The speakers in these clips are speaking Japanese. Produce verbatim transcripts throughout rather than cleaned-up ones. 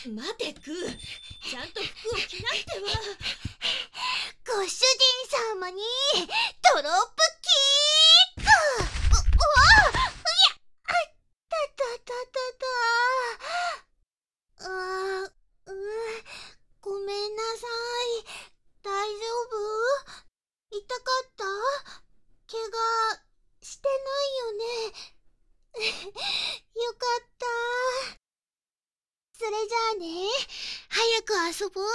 待てクー、ちゃんと服を着なくては。 ご主人様にドロップキック。う、うわ、いや、あたたたたた。あー、う、ごめんなさい。大丈夫？痛かった？怪我してないよね。よかった。それじゃあね、早く遊ぼう。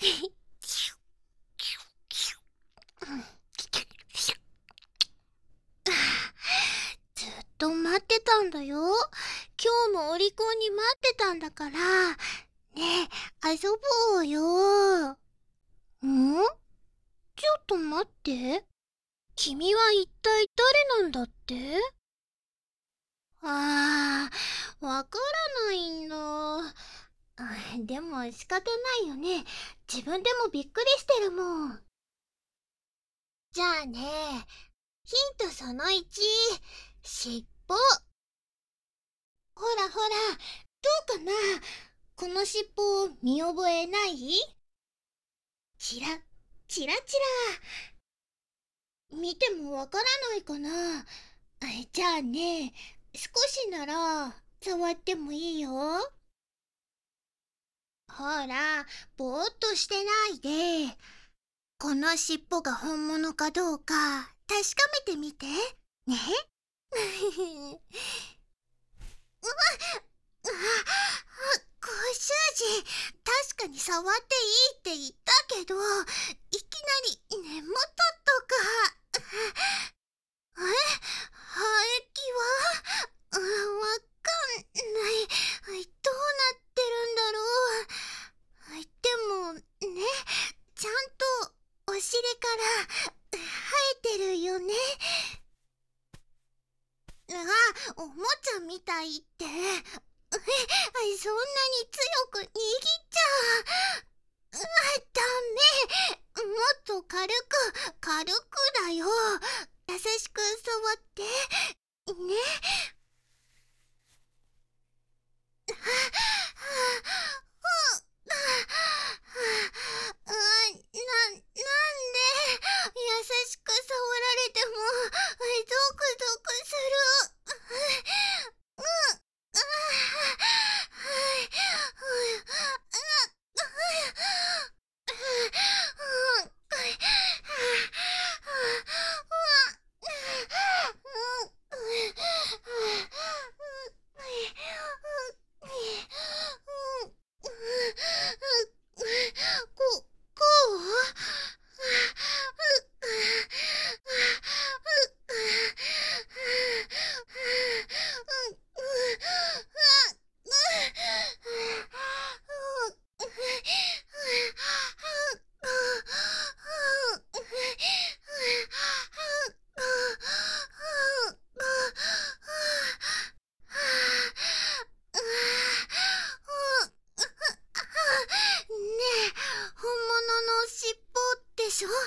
ずっと待ってたんだよ。今日もお利口に待ってたんだから。ねえ、遊ぼうよ。ん？ちょっと待って。君は一体誰なんだって？あー、わからないんだ。あ、でも仕方ないよね。自分でもびっくりしてるもん。じゃあね、ヒントそのいち、尻尾。ほらほら、どうかな？この尻尾見覚えない？チラ、チラチラ。見てもわからないかな？あ、じゃあね、少しなら触ってもいいよ。ほら、ぼーっとしてないで。この尻尾が本物かどうか確かめてみて。ね。うわあ、ご主人、確かに触っていいって言ったけど、いきなり根元とか。え、生え際？あ、わかんない。どうなってるんだろう。でもね、ちゃんとお尻から生えてるよね。あ、おもちゃみたいって。え、そんなに強く握っちゃう。あ、ダメ。もっと軽く、軽くだよ。優しく触って。ね。はあ、はあ、あ、な、なんで優しく触られてもゾクゾクする。うん、あ、こ、こねえ、本物の尻尾でしょ？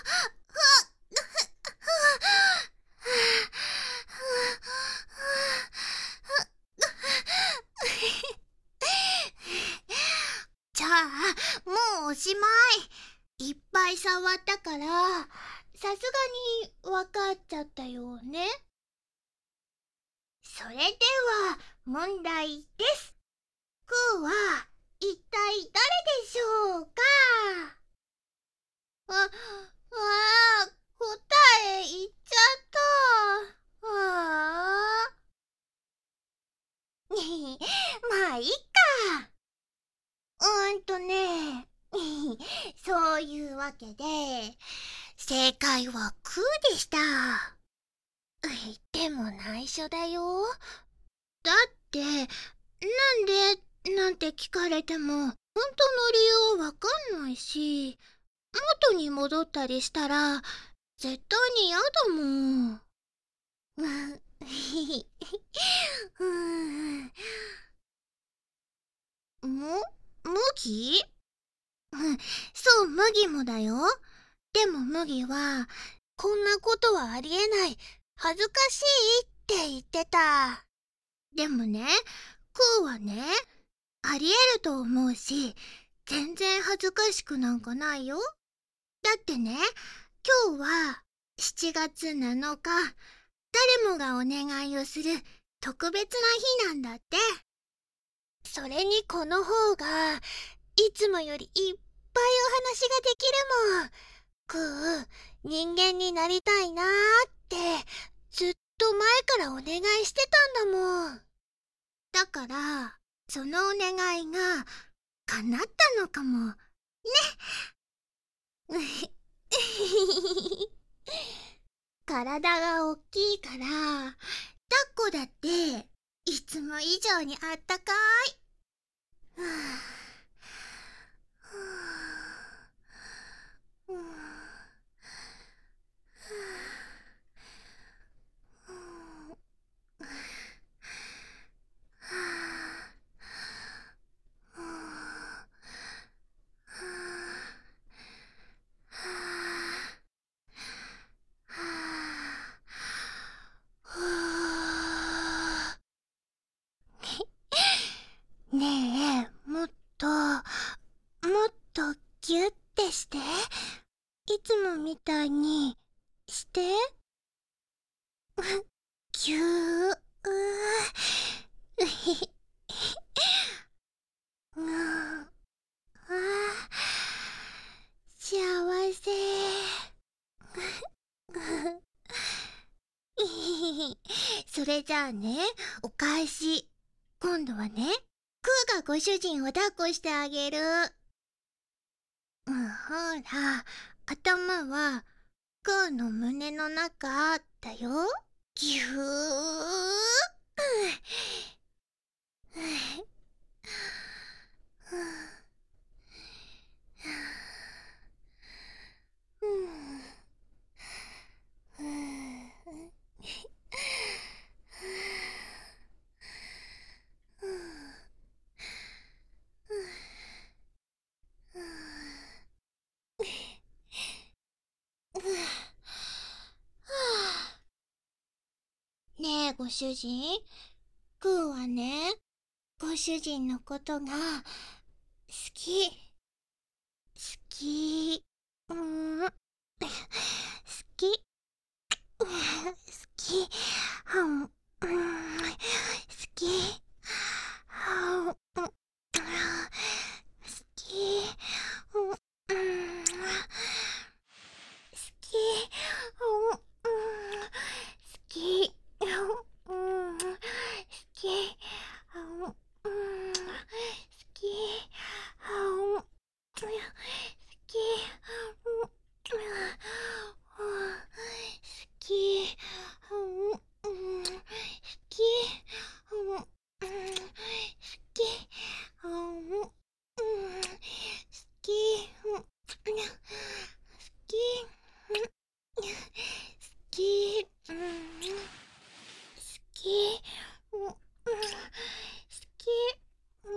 じゃあ、もうおしまい。いっぱい触ったから、さすがにわかっちゃったよね。それでは、問題です。クーは一体誰でしょうか？あ、ああ、答え言っちゃった。ああ。まあ、いっか。うーんとね、そういうわけで、正解はクーでした。でも内緒だよ。だって、なんでなんて聞かれても、本当の理由はわかんないし、元に戻ったりしたら、絶対に嫌だもん。うん。も、麦？うん、そう、麦もだよ。でも麦は、こんなことはありえない。恥ずかしいって言ってた。でもね、クーはね、 ありえると思うし、全然恥ずかしくなんかないよ。だってね、今日はしちがつなのか、誰もがお願いをする特別な日なんだって。それにこの方がいつもよりいっぱいお話ができるもん。クー、人間になりたいなーってずっと前からお願いしてたんだもん。だからそのお願いが叶ったのかもね。体が大きいから抱っこだっていつも以上にあったかい。はあはあはあ。ねえ、もっともっとギュッてして。いつもみたいにして。ぎゅー。ううひひ。うん。ああ、幸せ。それじゃあね、お返し。今度はね、クーがご主人を抱っこしてあげる。うん、ほら、頭はクーの胸の中だよ。ぎゅー。ねえ、ご主人。クーはね、ご主人のことが好き。好き。うーん。好き。好き。うん。好き。うん。好き。うん。好き。うん。好き。うん。好き。うん。好き。うん。好き。好き。うん。好き。うん。好き。うん。好き。うん。好き。好き。うん。好き。うん。好き。うん。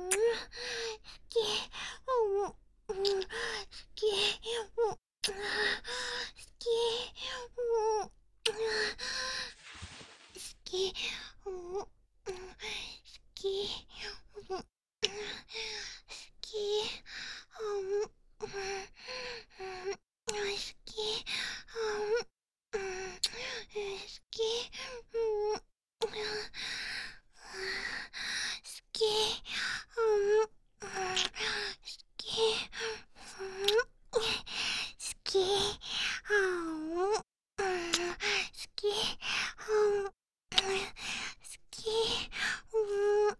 好き。うん。好き。うん。好き。うん。好き。うん。好き。うん。好き。うん。好き。うん。好き。うん。好き。うん。好き。うん。好き。うん。好き。うん。好き。うん。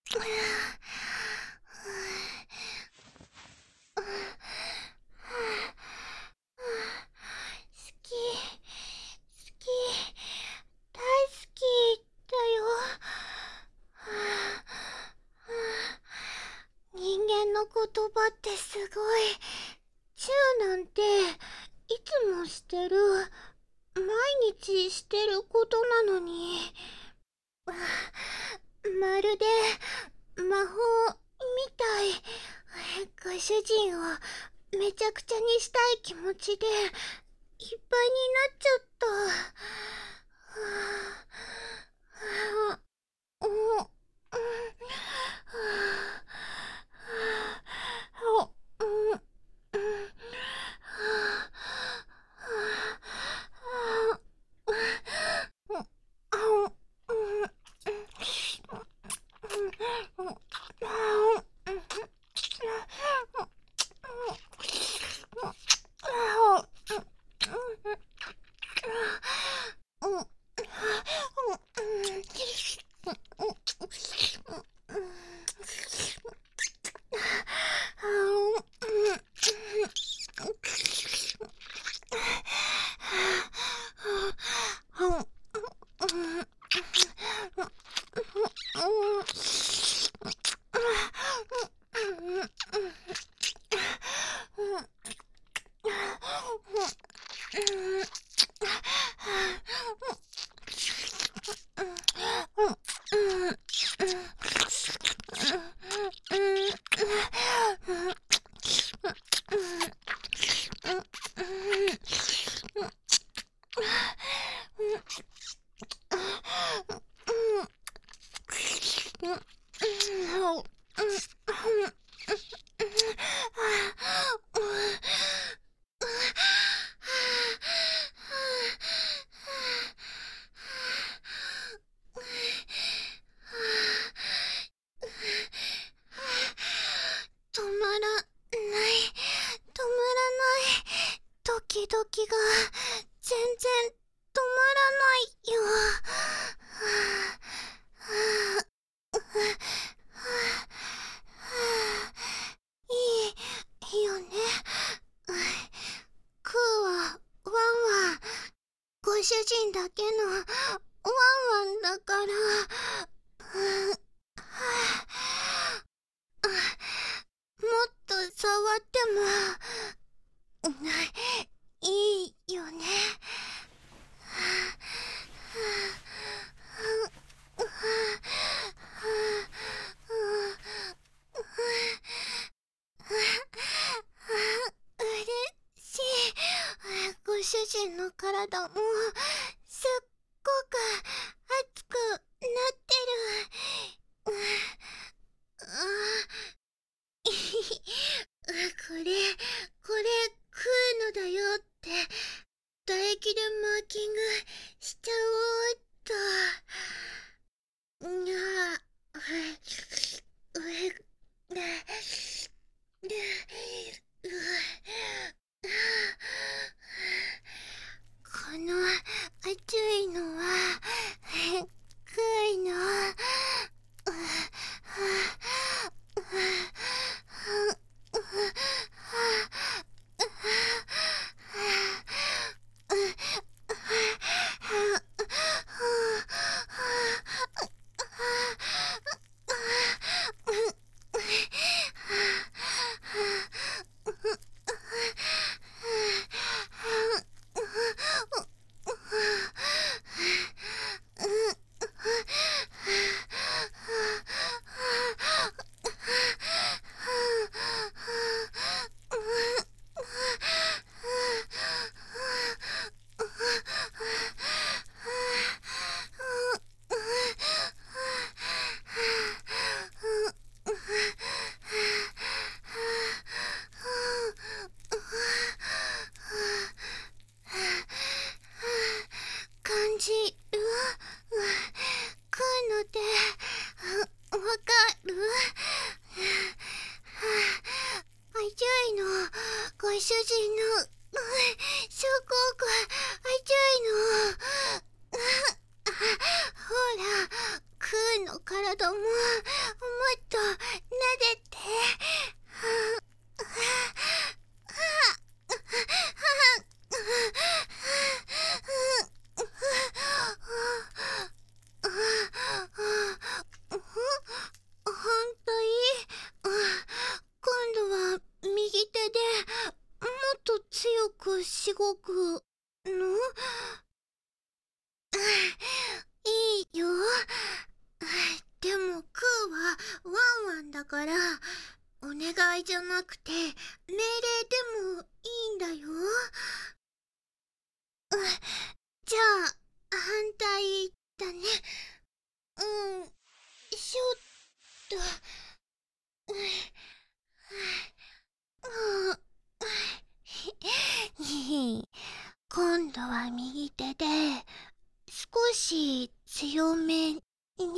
好き。好き。大好きだよ。人間の言葉ってすごい。チューなんていつもしてる、毎日してることなのに、まるで魔法みたい。ご主人をめちゃくちゃにしたい気持ちでいっぱいになっちゃった。はあ、はあ、うん、はあ、 止まらない止まらないドキドキが全然止まらないよ。いいよね。クーはワンワン、ご主人だけのワンワンだから。もっと触ってもいいよね。うれしい。ご主人の体もすっごく熱くなってる。これこれ食うのだよって唾液でマーキングしちゃおうっと。にゃあ、うえ、うこの熱いのはクイの感じる。食うのでわかる。あじゅいのご主人のすごくあじゅいの。ほらクーの体ももっと撫でて。ほんといい。今度は右手でもっと強くしごくの？いいよ。でもクーはワンワンだからお願いじゃなくて命令でもいいんだよ。じゃあ反対だね。うんしょっと。今度は右手で少し強めに。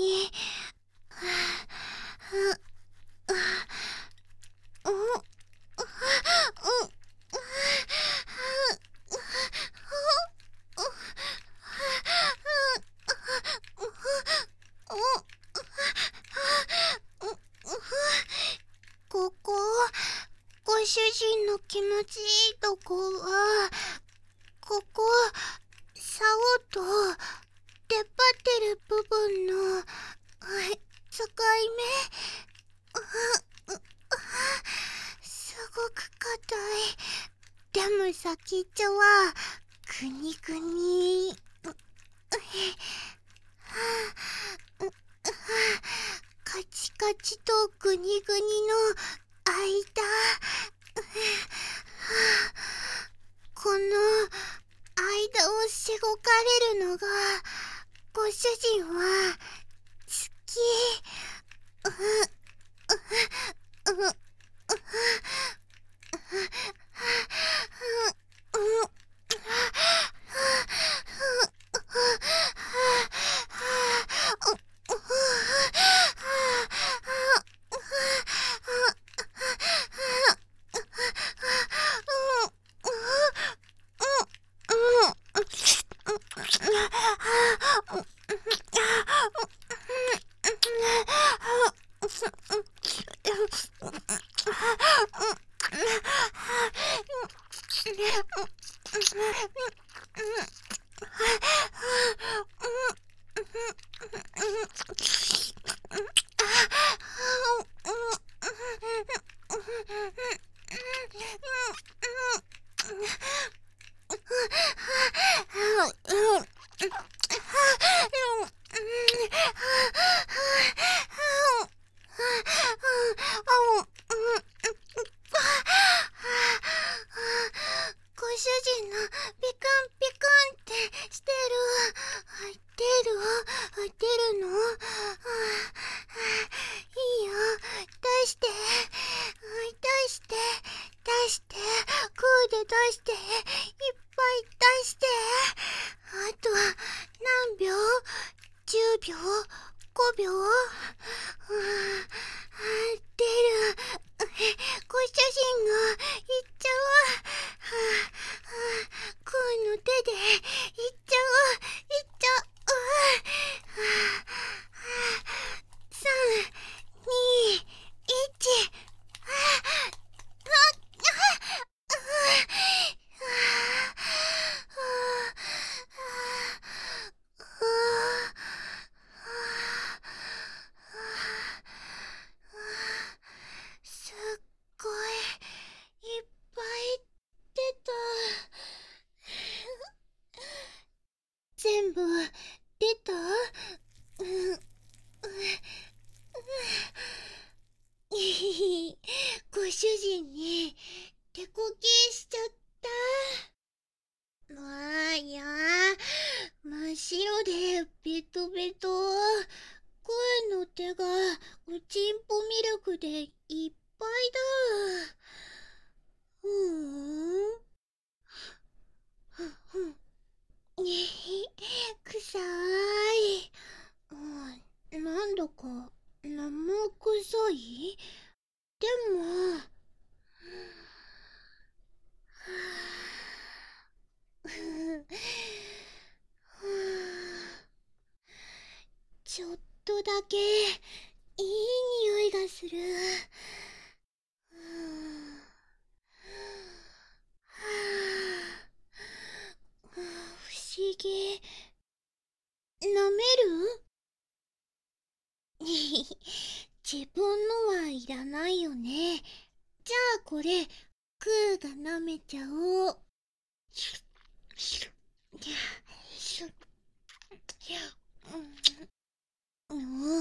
ここご主人の気持ちいいとこはここ竿と出っ張ってる部分の境目。すごく硬い。でも先っちょはくにくに。カチカチとグニグニの間。この間をしごかるのがご主人は好き。ううううご主人のピクンピクンってしてる。出る出るの。いいよ、出して出して出して、グーで出して、いっぱい出して。あと何秒？ じゅう 秒？ ごびょう？出る。ご主人がいっちゃう。グーの手でいっちゃう。いっちゃう。さん、に、いち。すっごいいっぱい出た。全部出た？うん、うん、ご主人に手こきしちゃった。わあ、いや、真っ白でベトベト。声の手がおちんぽミルクでいっぱいだ。うーん。ふんふん。臭い。うん、なんだか生臭い。でも、ちょっとだけいい匂いがする。不思議。舐める？自分のはいらないよね。じゃあこれ、クーが舐めちゃおう。うん、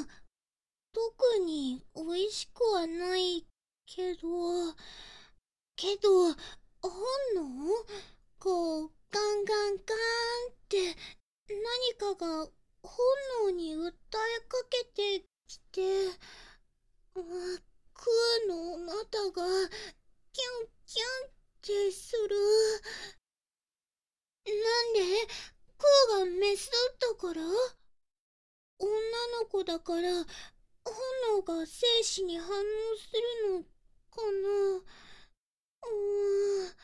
特に美味しくはないけど、けど、本能？こう、ガンガンガーンって何かが本能に訴えかけてきて、うん、クーの股がキュンキュンってする。なんで？クーがメスだったから？女の子だから本能が精子に反応するのかな。うーん、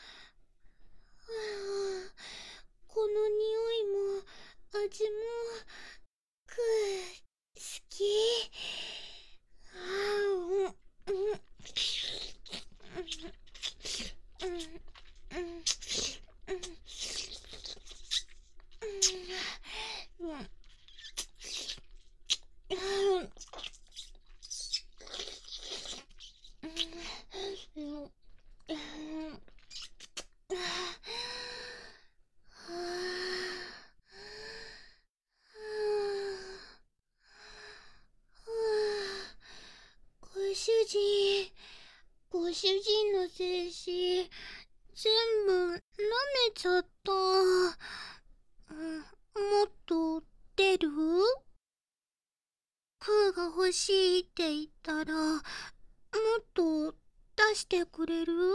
この匂いも味もく好き。あー、うん、うん、うん、うん、うん、うん、ご主人、ご主人の精子全部舐めちゃった。うん、 もっと出る？クーが欲しいって言ったら、もっと出してくれる？や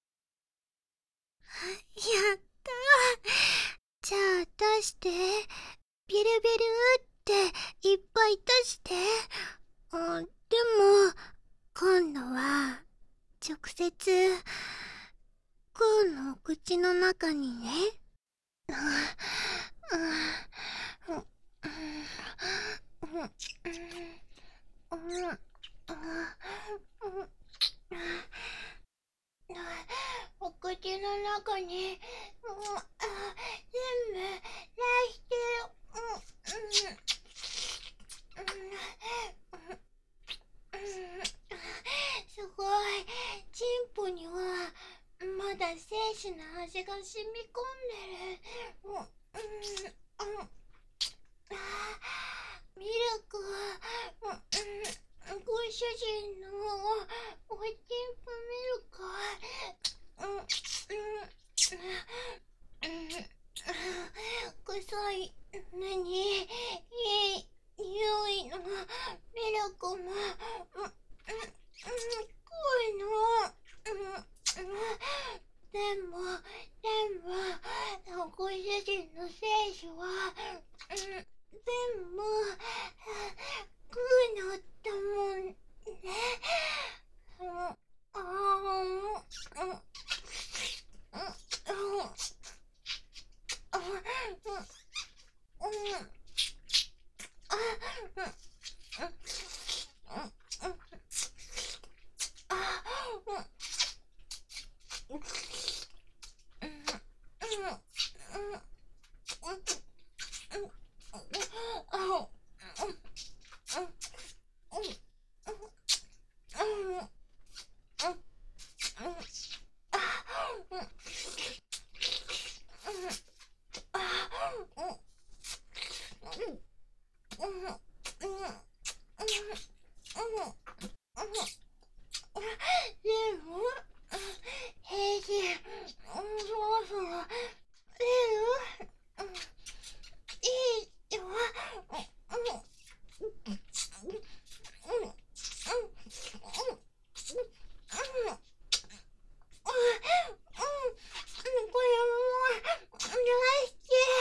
ったー。じゃあ出して。ビルビルっていっぱい出して。あ、でも、今度は、直接、クーの口の中にね。ああうんうんうんお口の中に、うん、あ全部出してうんうんうんすごい、チンポにはまだ精子の味が染み込んでる。うんうんうんあミルクは、うん、ご主人のおちんぽミルクは、うんうんうん臭いのにいい匂いのミルクも、うんうんうん、濃いの、うんうん、でもでもご主人の精子は、うん、全部グーのだもんね。うん、ああ、うん、うん、うん、あ、うん、うん、あ、うん、うん、うん、あ、うん、うん、うん、でも、平気、そろそろ出る？いいよ。これも出して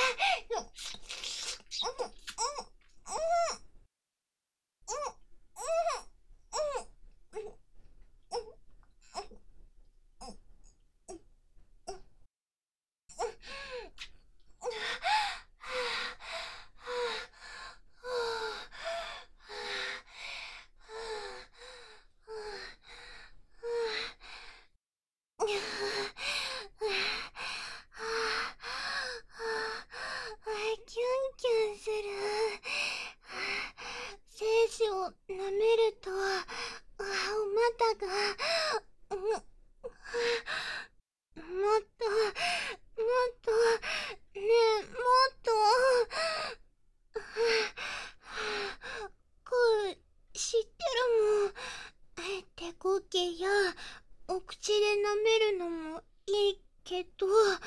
キュンキュンする。精子を舐めると、お股が、うん、もっと、もっと、ねえ、もっと、こう、知ってるもん。手こけや、お口で舐めるのもいいけど、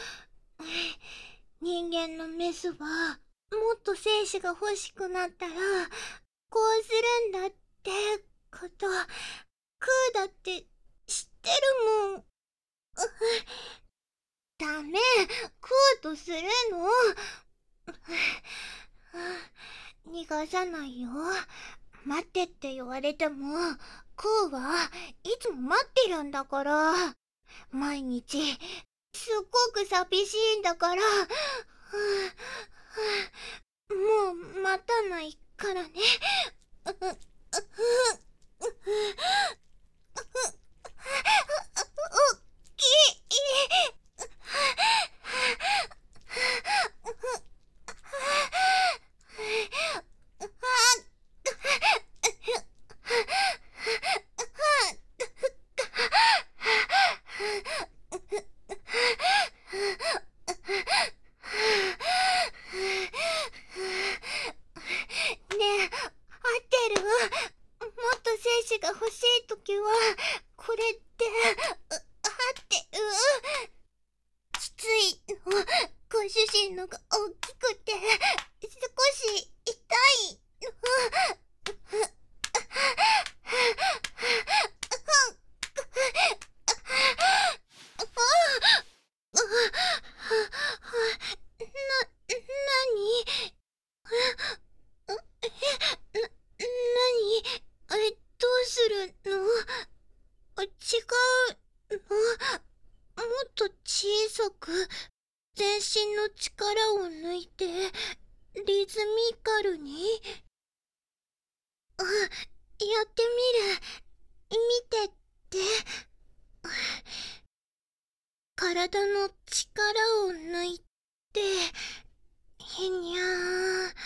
人間のメスは、もっと精子が欲しくなったら、こうするんだってこと、クーだって知ってるもん。ダメ、クーとするの。逃がさないよ。待ってって言われても、クーはいつも待ってるんだから。毎日、すっごく寂しいんだから。もう待たないからね。おっきい。ねえ、合ってる？ え、な、なに？え、どうするの？違うの？もっと小さく、全身の力を抜いて、リズミカルに。あ、やってみる。見てって。体の力を抜いて、へにゃー。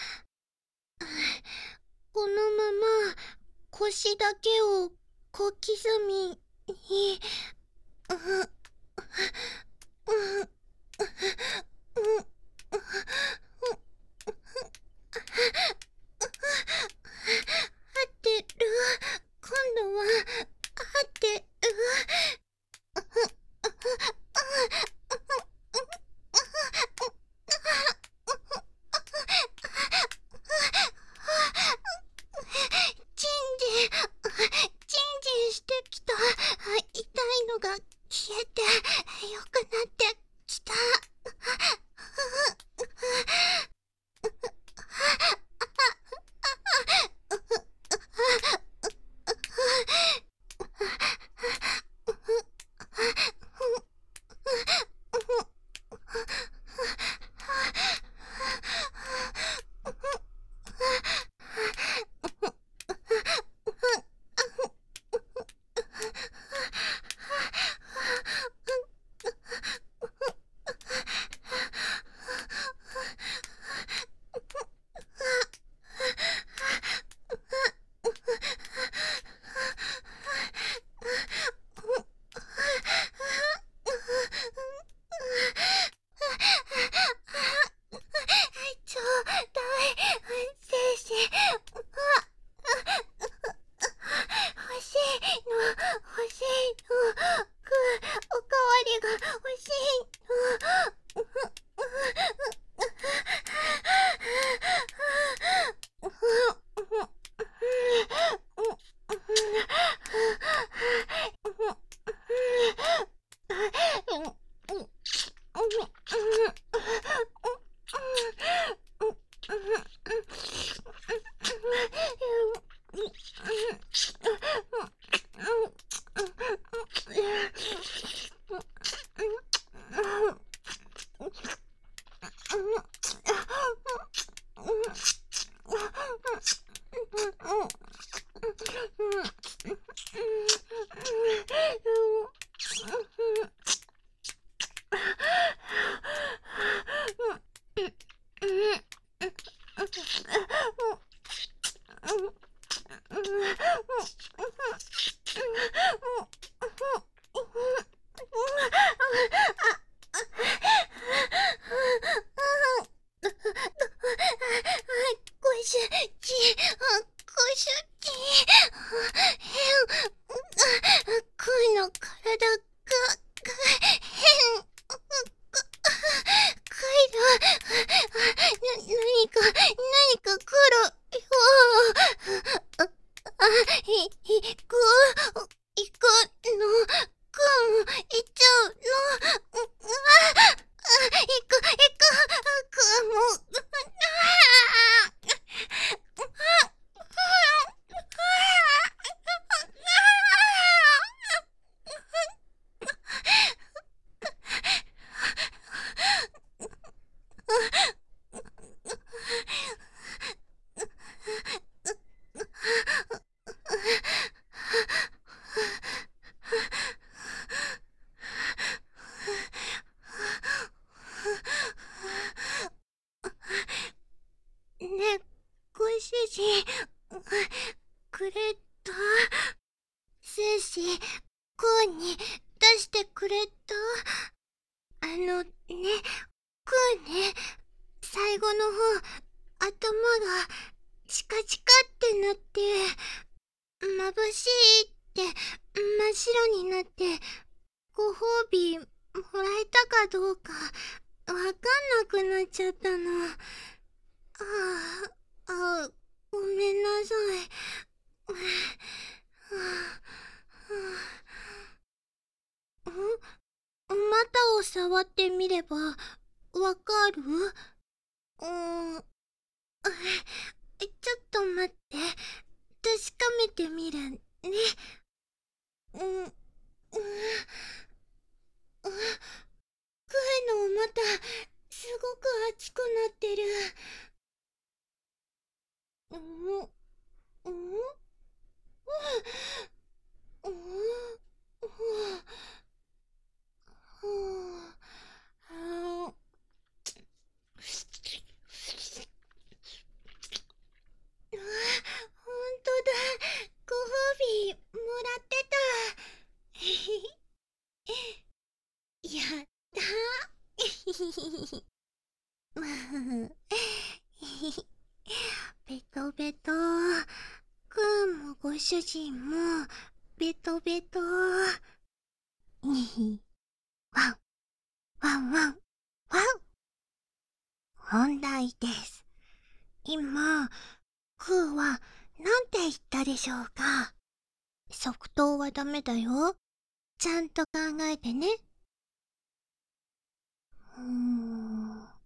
このまま腰だけを小刻みに、う、う、う、う、合ってる。今度は合ってる。チンジン、チンジンしてきた。痛いのが消えて良くなってきた。ちょうだい、精子。欲しいの、欲しいの。く、おかわりが欲しいの。ご主人、ご主人、声の体が、変、カイド、な、何か、何か来るよ。あ、い、いく、いくの、くん、いっちゃうの。あ、いく、いく、くも、ね、ご主人、くれた精子、こうに出してくれた。あのね、くうね、最後の方、頭がチカチカってなって、眩しいって真っ白になって、ご褒美もらえたかどうかわかんなくなっちゃったの。ああ、あ、ごめんなさい。ん？股を触ってみればわかる？うーん。 待って。確かめてみるね。うん、うん、うん。声のお股、すごく熱くなってる。うん、うん、うん、うん、うん、うん。あ、ほんとだ。ご褒美もらってた。やったー。ベトベト。くんもご主人もベトベト。にひ。ワン、ワンワン、ワン。本題です。今、くーはなんて言ったでしょうか。即答はダメだよ。ちゃんと考えてね。うーん。う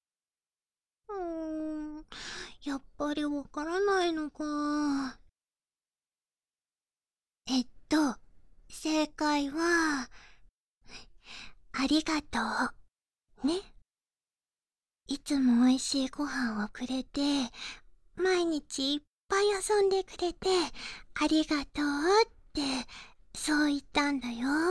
ーん。やっぱりわからないのか。えっと、正解は、ありがとう。ね。いつも美味しいご飯をくれて、毎日いっぱい遊んでくれて、ありがとうって、そう言ったんだよ。